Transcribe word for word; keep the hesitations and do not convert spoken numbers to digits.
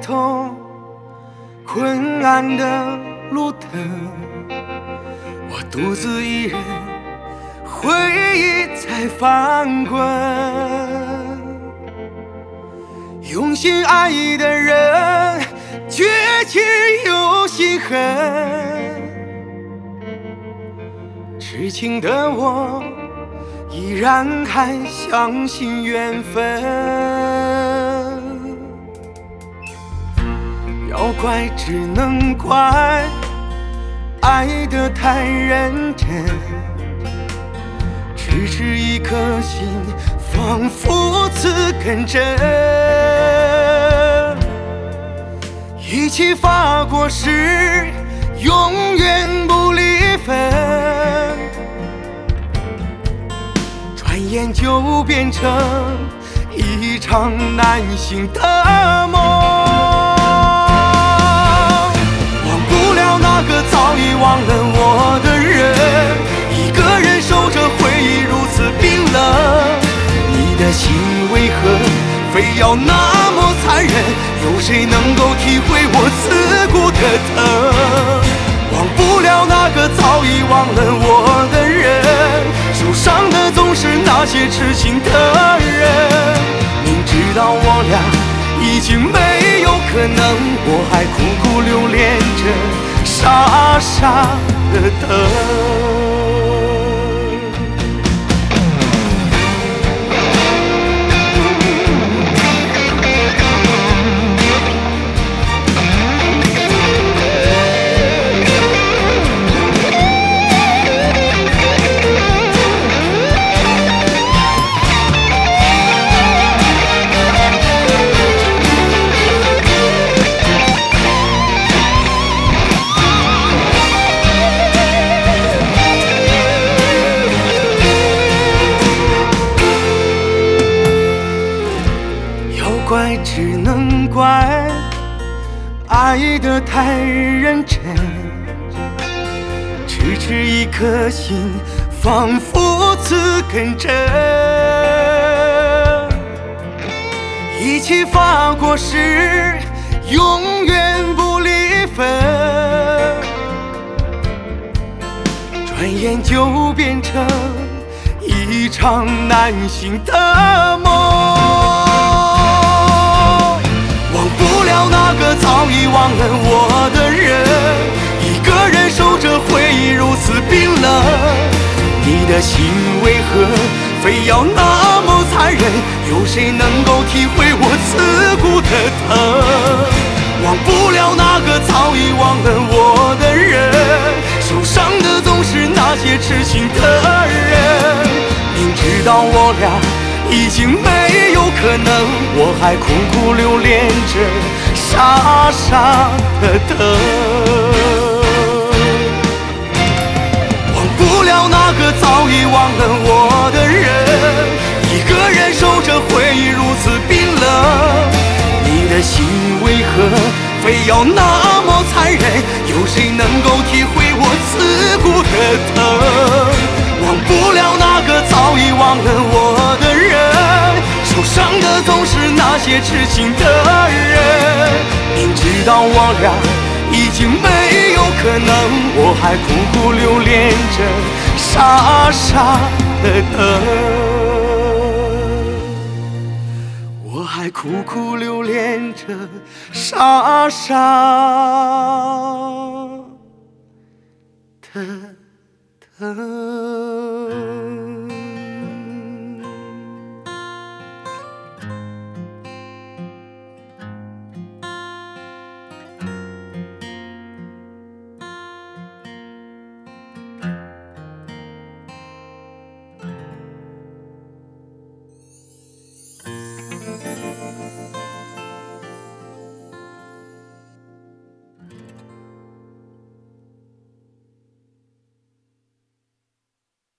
头，昏暗的路灯，我独自一人，回忆在翻滚。用心爱的人，绝情又心狠，痴情的我依然还相信缘分。要怪只能怪爱得太认真，痴痴一颗心仿佛刺根针，一起发过誓永远不离分，转眼就变成一场难醒的梦。忘不了那个早已忘了我的人，一个人守着回忆如此冰冷，你的心为何非要那么残忍？有谁能够体会我刺骨的疼？忘不了那个早已忘了我的人，受伤的总是那些痴情的人。明知道我俩已经没有可能，我还苦苦留恋着，傻傻的等。怪只能怪爱得太认真，痴痴一颗心仿佛刺根针，一起发过誓永远不离分，转眼就变成一场难醒的梦。忘不了那个早已忘了我的人，一个人守着回忆如此冰冷，你的心为何非要那么残忍？有谁能够体会我刺骨的疼？忘不了那个早已忘了我的人，受伤的总是那些痴情的人。明知道我俩已经没有可能，我还苦苦留恋着，傻傻的等。忘不了那个早已忘了我的人，一个人守着回忆如此冰冷，你的心为何非要那么残忍？有谁能够体会我刺骨的疼？忘不了那个早已忘了我的人，受伤的总是那些痴情的人。明知道我俩已经没有可能，我还苦苦留恋着，傻傻的等。我还苦苦留恋着，傻傻的等。